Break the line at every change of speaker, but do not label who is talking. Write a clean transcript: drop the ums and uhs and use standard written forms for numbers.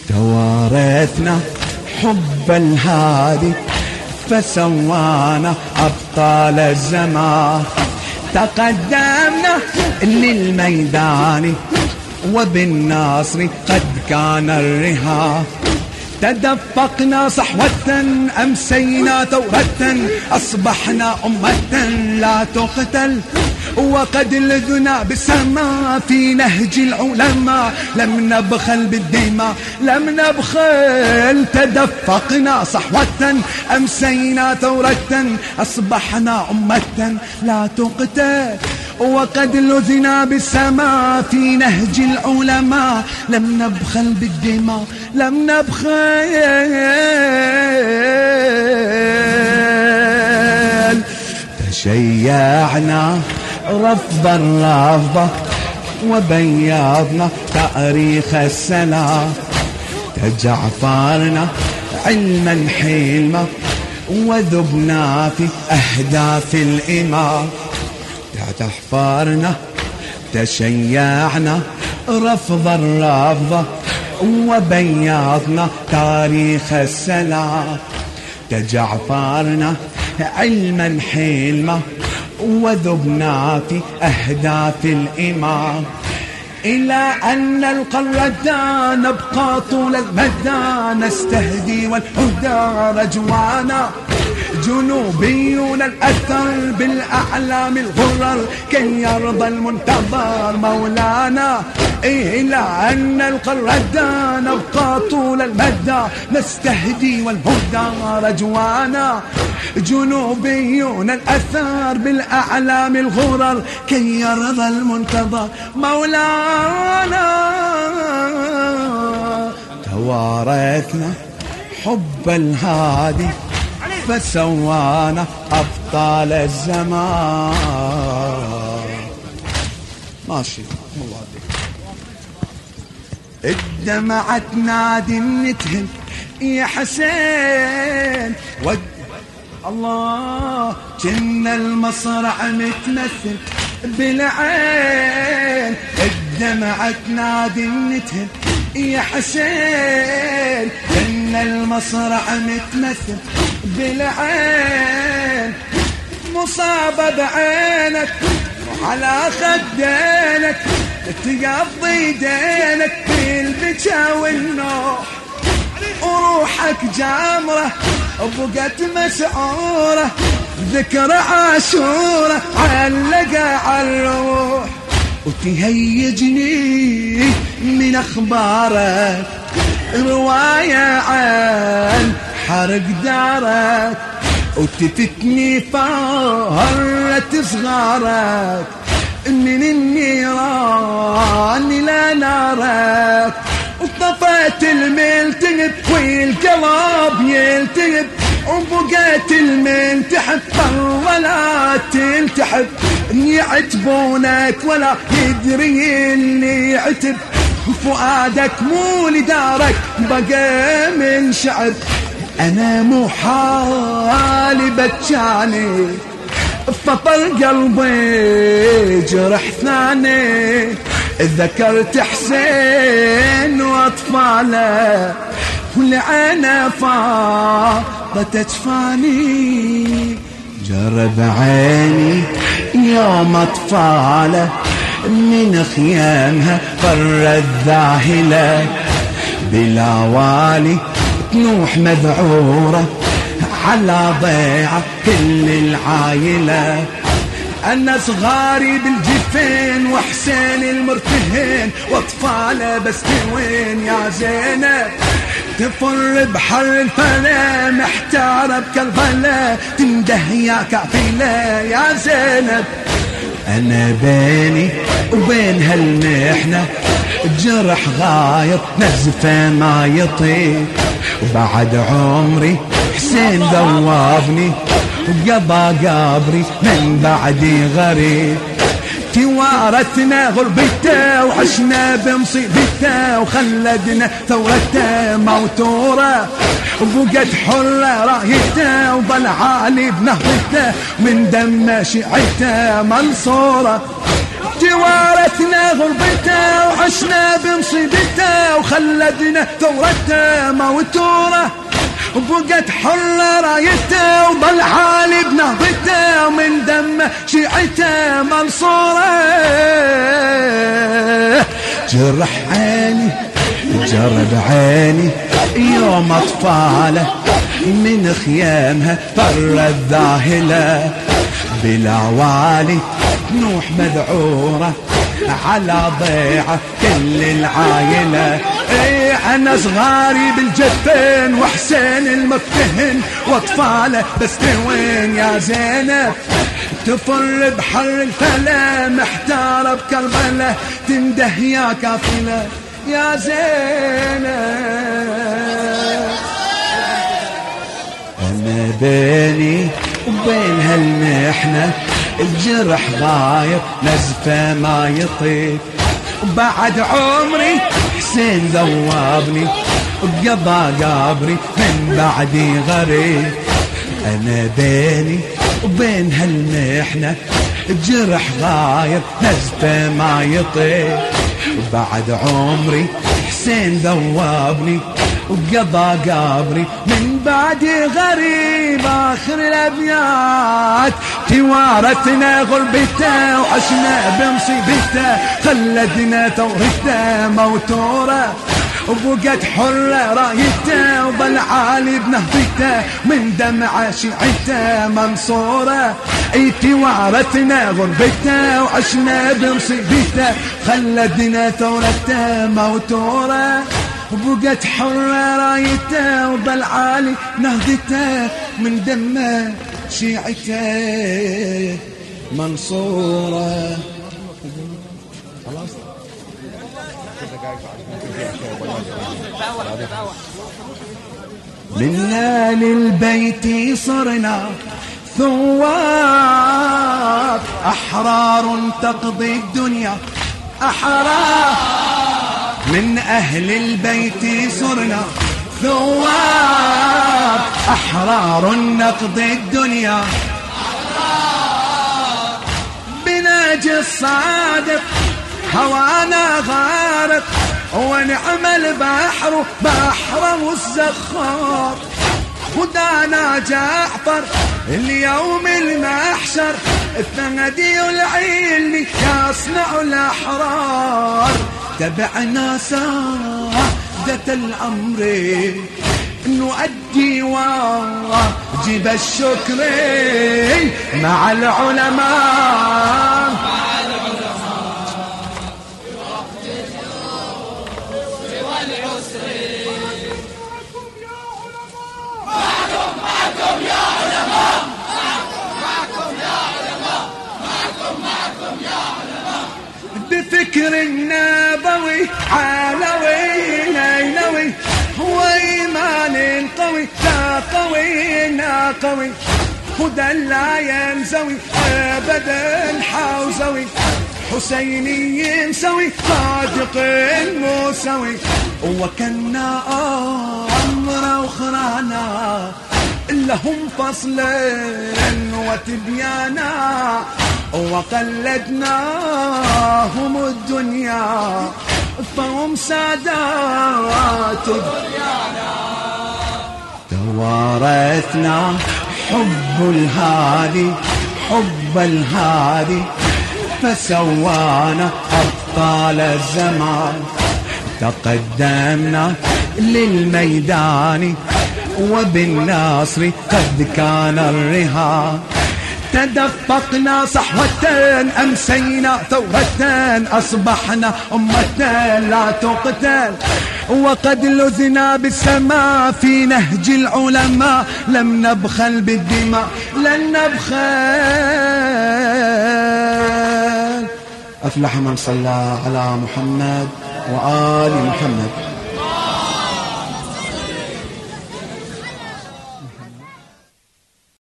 توارثنا حب الهادي فسوانا أبطال الزمان. تقدمنا للميدان وبالناصر قد كان الرهان. تدفقنا صحوة أمسينا ثورة أصبحنا أمة لا تقتل. وقد لذنا بالسماء في نهج العلماء لم نبخل بالدماء لم نبخل. تدفقنا صحوة أمسينا ثورة أصبحنا أمة لا تقتل. وقد لذنا بالسماء في نهج العلماء لم نبخل بالدماء لم نبخل. تشيعنا رفض الرافضة وبيضنا تاريخ السلام. تجعفرنا علما حلما وذبنا في أهداف الإمام. تحفرنا تشيعنا رفض الرافضة وبيضنا تاريخ السلام. تجعفرنا علما حلما وذبنا في أهداف الإمام. إلى أن نلقى الردى نبقى طول المدى نستهدي والهدى رجوانا. جنوبيون الأثر بالأعلام الغرر كي يرضى المنتظر مولانا. إلى أن نلقى الردى نبقى طول المدى نستهدي والهدى رجوانا. جنوبيون الأثار بالأعلام الغرر كي يرضى المنتظر مولانا. توارثنا حب الهادي فسوانا أبطال الزمان. ماشي الله عليك. الدمعة تنادي نتهل يا حسين الله كنا المصرع متمثل بالعين. الدمعة تنادي نتهل يا حسين كنا المصرع متمثل بالعين. مصابة بعينك وعلى خدينك تقضي دينك بالبكا والنوح. وروحك جامرة وبقت مسعورة ذكر عاشورة علقة عالروح. وتهيجني من أخبارك رواية عن حرق دارك. وتفتني فهرة صغارك من النيران إلى نارك. وطفت الملتهب والقلب يلتهب وبقيت الملتحب ولا تلتحب. يعتبونك ولا يدري اللي يعتب. فؤادك مو لدارك بقى من شعب. أنا مو حالي بتشاني فطر قلبي جرح ثاني. ذكرت حسين وأطفاله والعين فاضت أجفاني. جرب عيني يوم أطفاله من خيامها فرت ذاهلة. بلا والي تنوح مذعورة على ضيعة كل العائلة. أنا صغاري بالجفين وحسين المرتهن وأطفاله بس وين يا زينب. تفر بحر الفلا محتارة بكربلاء تنده يا كافلة يا زينب. أنا بيني وبين هالمحنة جرح غايط نزفه ما يطيق. وبعد عمري حسين ذوبني وقضى قبري من بعدي غريب. توارثنا غربته وعشنا بمصيبته وخلدنا ثورته موتورة. وبقت حرة رايته وظل عالي بنهضته من دم شيعته منصورة. توارثنا غربته وعشنا بمصيبته وخلدنا ثورته موتوره وبقت حرة رايته وظل حالي بنهضته ومن دمه شيعته منصوره جرح عيني جرب عيني يوم اطفاله من خيامها طرت ذاهله بالعوالي نوح مذعوره على ضيعه كل العايله. انا صغاري بالجفين وحسين المفتهن واطفاله بس وين يا زينب تفر بحر الفلا محتاره بكربله تنده يا كافله يا زينب. أنا بيني وبين هالمحنة الجرح غايب نزفه ما يطيب وبعد عمري حسين ذوابني وقضى قبري من بعدي غريب. أنا بيني وبين هالمحنة الجرح غايب نزفه ما يطيب وبعد عمري حسين ذوابني وقضى قبري من بعدي غريب. آخر الأبيات توارثنا غربته وعشنا بمصيبته خلدنا ثورته موتوره وبقت حرة رايته وظل عالي بنهضته من دمعة شيعته منصوره. توارثنا غربته وعشنا بمصيبته خلدنا ثورته موتوره وبقت حرة رايته وظل عالي نهضته من دمه شيعته منصوره. خلاص منا للبيت صرنا ثواب أحرار تقضي الدنيا أحرار من أهل البيت صرنا ثواب أحرار نقضي الدنيا بناجي الصادق هوانا غارق ونعم البحر بحر والزخار ودانا جعفر اليوم المحشر الثندي والعيني يصنع الأحرار تبعنا سادة الأمر نؤدي واجب الشكر مع العلماء بفكر النبوي علوي نينوي هو إيمان قوي لا قوي نا قوي هدى لا ينزوي أبدا حوزوي حسيني سوي صادق موسوي وكنا أمر أخرانا لهم فصلا وتبيانا وقلدناهم الدنيا فهم سادات توارثنا حب الهادي حب الهادي فسوانا أبطال الزمان تقدمنا للميدان وبالناصر قد كان الرهان تدفقنا صحوة أمسينا ثورة أصبحنا أمة لا تقتل وقد لذنا بالسماء في نهج العلماء لم نبخل بالدماء لن نبخل. أفلح من صلى على محمد وآل محمد.